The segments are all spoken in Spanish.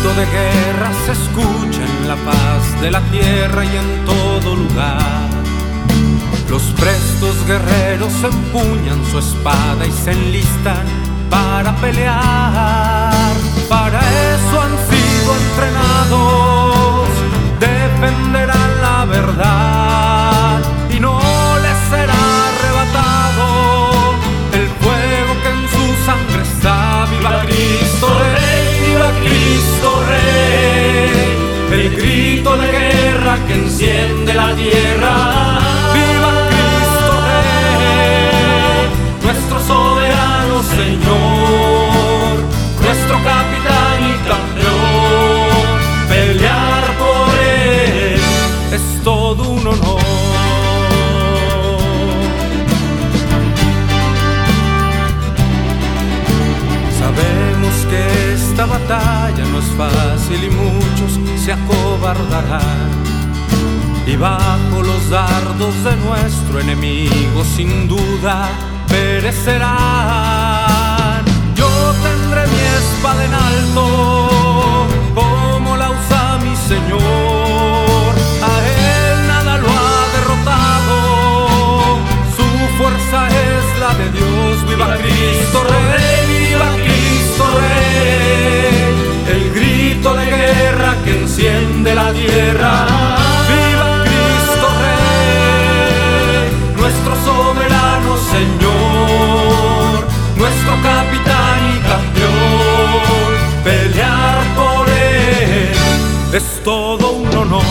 de guerra se escucha en la paz de la tierra y en todo lugar. Los prestos guerreros empuñan su espada y se enlistan para pelear. Para eso han sido entrenados, defenderán la verdad y no les será arrebatado el fuego que en su sangre está. ¡Viva Cristo Rey! ¡Viva Cristo Rey! El grito de guerra que enciende la tierra. ¡Viva Cristo Rey! Nuestro soberano Señor, nuestro capitán y campeón. Pelear por Él es todo un honor. Sabemos que esta batalla no es fácil y muchos se acobardarán, y bajo los dardos de nuestro enemigo sin duda perecerán. Yo tendré mi espada en alto como la usa mi Señor. A Él nada lo ha derrotado, su fuerza es la de Dios. ¡Viva Cristo Rey! ¡Viva Cristo Rey! El grito de guerra que enciende la tierra. ¡Viva Cristo Rey! Nuestro soberano Señor, nuestro capitán y campeón. Pelear por Él es todo un honor.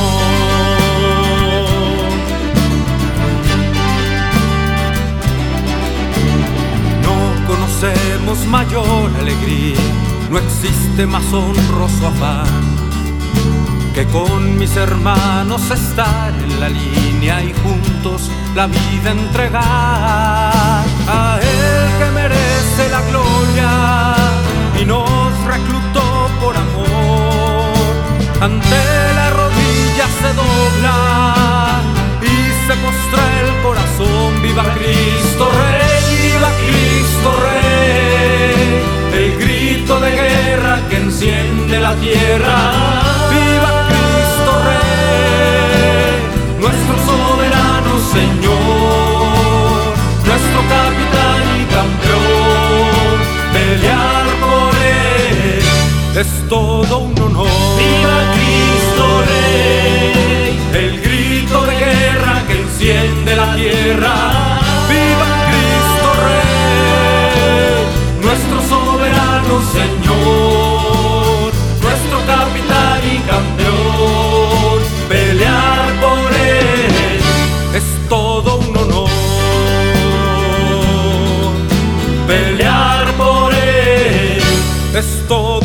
No conocemos mayor alegría, no existe más honroso afán que con mis hermanos estar en la línea y juntos la vida entregar. A Él que merece la gloria y nos reclutó por amor, ante la rodilla se dobla y se postra el corazón. ¡Viva Cristo Rey! ¡Viva Cristo Rey! El grito de guerra que enciende la tierra. ¡Viva Cristo Rey! Nuestro soberano Señor, nuestro capitán y campeón. Pelear por Él es todo un honor. ¡Viva Cristo Rey! El grito de guerra que enciende la tierra. ¡Viva Cristo Rey! Nuestro soberano Señor, nuestro capitán y campeón. Pelear por Él es todo un honor. Pelear por Él es todo